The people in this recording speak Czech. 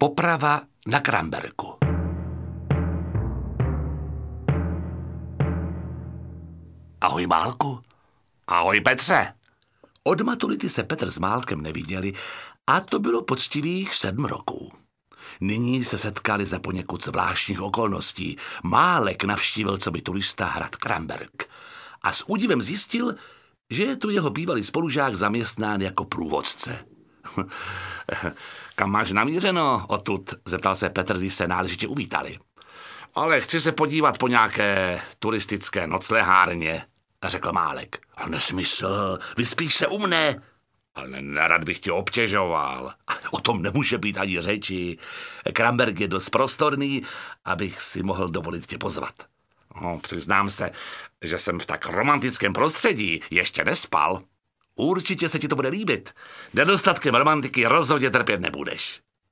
Poprava na Kramberku. Ahoj, Málku. Ahoj, Petře. Od maturity se Petr s Málkem neviděli a to bylo poctivých 7 roků. Nyní se setkali za poněkud zvláštních okolností. Málek navštívil coby turista hrad Kramberk a s údivem zjistil, že je tu jeho bývalý spolužák zaměstnán jako průvodce. Kam máš namířeno odtud? Zeptal se Petr, když se náležitě uvítali. Ale chci se podívat po nějaké turistické noclehárně, řekl Málek. A nesmysl, vyspíš se u mne. Ale nerad bych tě obtěžoval. Ale o tom nemůže být ani řeči. Kramberk je dost prostorný, abych si mohl dovolit tě pozvat. No, přiznám se, že jsem v tak romantickém prostředí ještě nespal. Určitě se ti to bude líbit. Nedostatkem romantiky rozhodně trpět nebudeš.